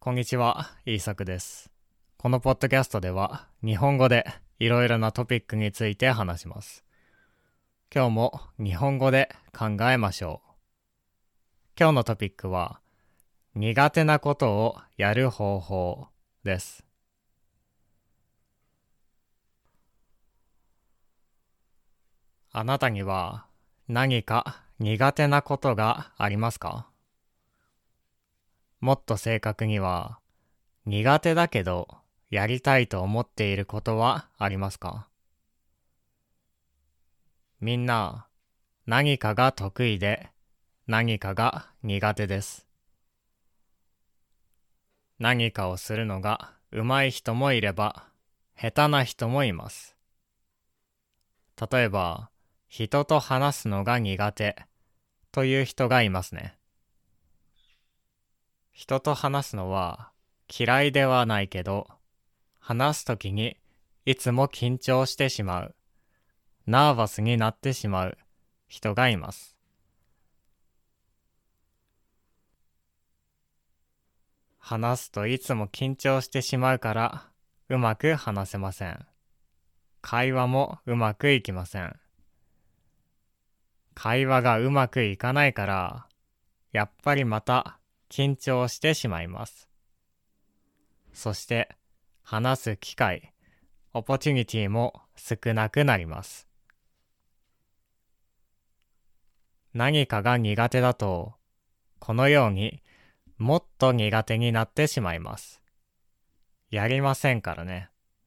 こんにちは、イーサクです。このポッドキャストでは日本語でいろいろなトピックについて話します。今日も日本語で考えましょう。今日のトピックは苦手なことをやる方法です。あなたには何か苦手なことがありますか？もっと正確には苦手だけどやりたいと思っていることはありますか？みんな何かが得意で何かが苦手です。何かをするのが上手い人もいれば下手な人もいます。例えば人と話すのが苦手という人がいますね。人と話すのは嫌いではないけど、話すときにいつも緊張してしまう、ナーバスになってしまう人がいます。話すといつも緊張してしまうからうまく話せません。会話もうまくいきません。会話がうまくいかないからやっぱりまた緊張してしまいます。そして話す機会、オポチュニティも少なくなります。何かが苦手だとこのようにもっと苦手になってしまいます。やりませんからね。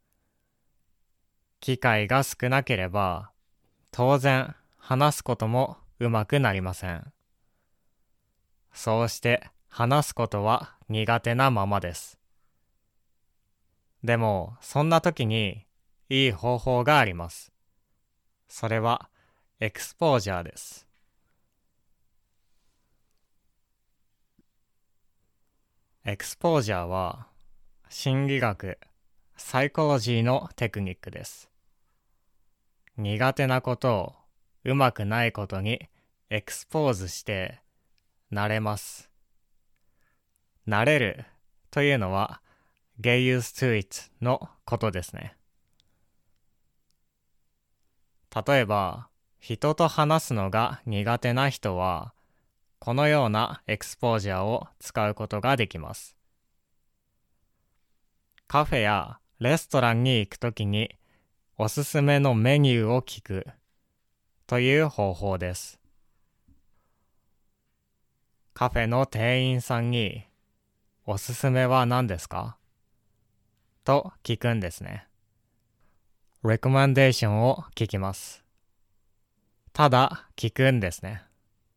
機会が少なければ当然話すこともうまくなりません。そうして話すことは苦手なままです。でもそんな時にいい方法があります。それはエクスポージャーです。エクスポージャーは心理学、サイコロジーのテクニックです。苦手なことをうまくないことにエクスポーズして慣れます。慣れるというのは get used to it のことですね。例えば人と話すのが苦手な人はこのようなエクスポージャーを使うことができます。カフェやレストランに行くときにおすすめのメニューを聞くという方法です。カフェの店員さんにおすすめは何ですかと聞くんですね。レコメンデーションを聞きます。ただ聞くんですね。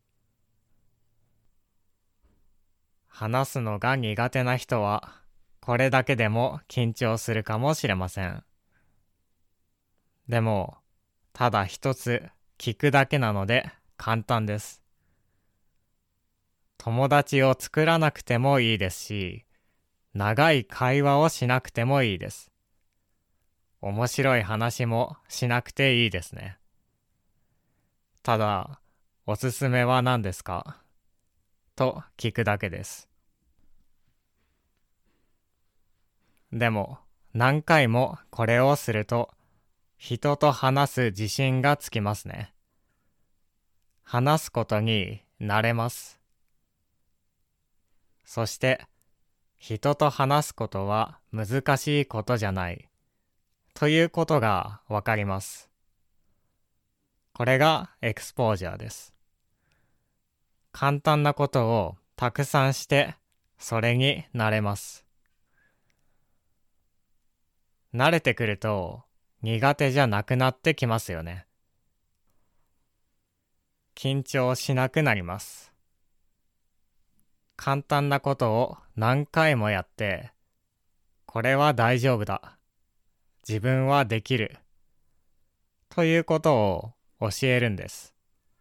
話すのが苦手な人はこれだけでも緊張するかもしれません。でもただ一つ聞くだけなので簡単です。友達を作らなくてもいいですし、長い会話をしなくてもいいです。面白い話もしなくていいですね。ただ、おすすめは何ですかと聞くだけです。でも、何回もこれをすると、人と話す自信がつきますね。話すことに慣れます。そして、人と話すことは難しいことじゃないということがわかります。これがエクスポージャーです。簡単なことをたくさんしてそれに慣れます。慣れてくると苦手じゃなくなってきますよね。緊張しなくなります。簡単なことを何回もやってこれは大丈夫だ、自分はできるということを教えるんです。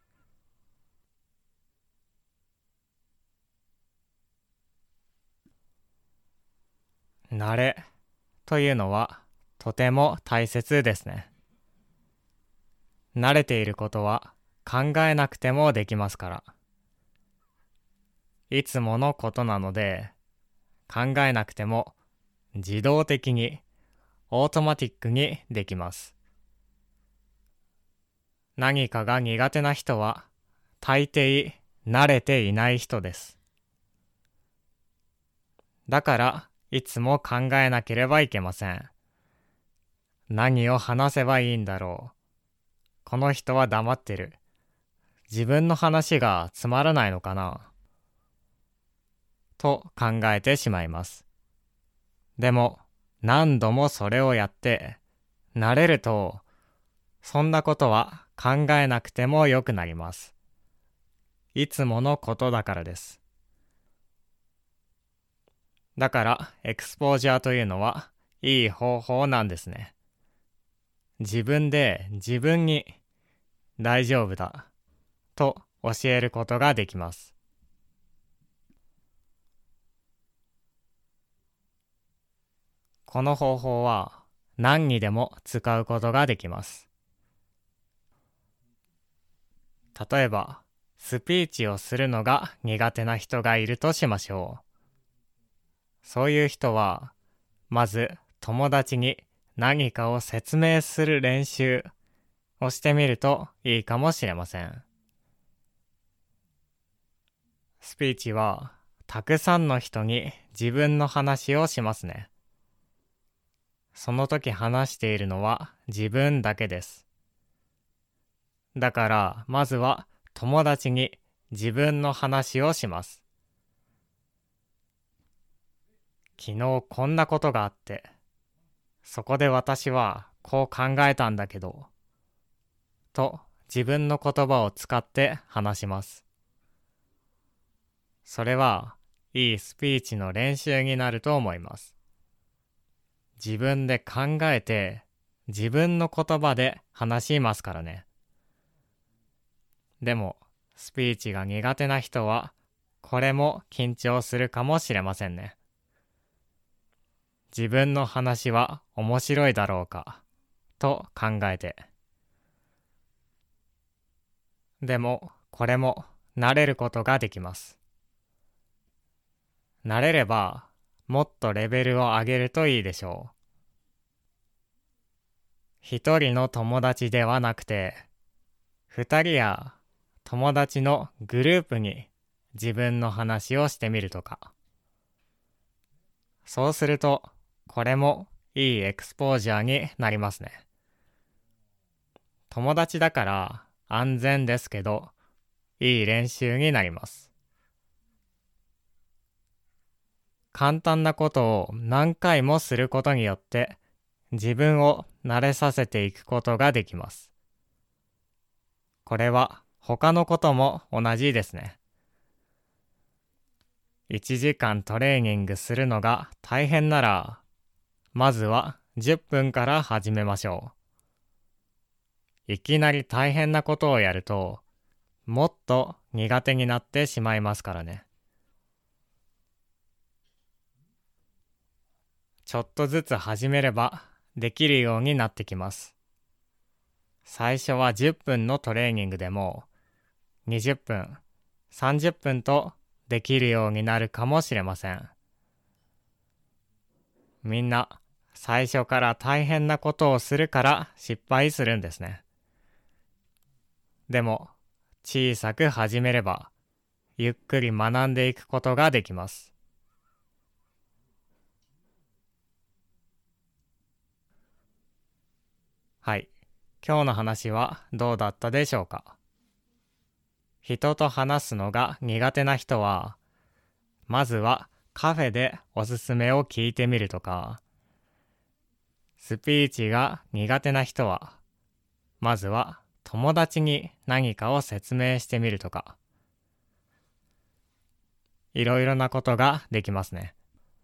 慣れというのはとても大切ですね。慣れていることは考えなくてもできますから。いつものことなので考えなくても自動的にオートマティックにできます。何かが苦手な人は大抵慣れていない人です。だからいつも考えなければいけません。何を話せばいいんだろう。この人は黙ってる。自分の話がつまらないのかなと考えてしまいます。でも何度もそれをやって慣れると、そんなことは考えなくてもよくなります。いつものことだからです。だからエクスポージャーというのはいい方法なんですね。自分で自分に大丈夫だと教えることができます。この方法は何にでも使うことができます。例えば、スピーチをするのが苦手な人がいるとしましょう。そういう人は、まず友達に何かを説明する練習をしてみるといいかもしれません。スピーチはたくさんの人に自分の話をしますね。その時話しているのは自分だけです。だからまずは友達に自分の話をします。昨日こんなことがあって、そこで私はこう考えたんだけど、と自分の言葉を使って話します。それはいいスピーチの練習になると思います。自分で考えて自分の言葉で話しますからね。でもスピーチが苦手な人はこれも緊張するかもしれませんね。自分の話は面白いだろうかと考えて。でもこれも慣れることができます。慣れればもっとレベルを上げるといいでしょう。一人の友達ではなくて、二人や友達のグループに自分の話をしてみるとか。そうすると、これもいいエクスポージャーになりますね。友達だから安全ですけど、いい練習になります。簡単なことを何回もすることによって、自分を慣れさせていくことができます。これは他のことも同じですね。1時間トレーニングするのが大変なら、まずは10分から始めましょう。いきなり大変なことをやると、もっと苦手になってしまいますからね。ちょっとずつ始めればできるようになってきます。最初は10分のトレーニングでも20分、30分とできるようになるかもしれません。みんな最初から大変なことをするから失敗するんですね。でも小さく始めればゆっくり学んでいくことができます。はい。今日の話はどうだったでしょうか。人と話すのが苦手な人は、まずはカフェでおすすめを聞いてみるとか、スピーチが苦手な人は、まずは友達に何かを説明してみるとか、いろいろなことができますね。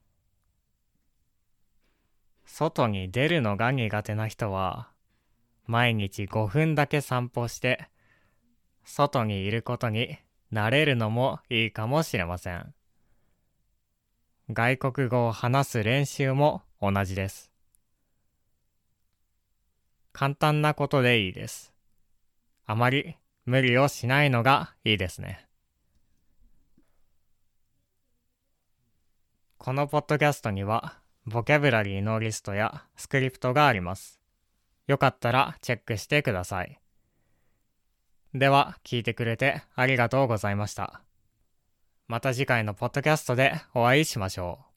外に出るのが苦手な人は、毎日5分だけ散歩して、外にいることに慣れるのもいいかもしれません。外国語を話す練習も同じです。簡単なことでいいです。あまり無理をしないのがいいですね。 このポッドキャストにはボキャブラリーのリストやスクリプトがあります。よかったらチェックしてください。では聞いてくれてありがとうございました。また次回のポッドキャストでお会いしましょう。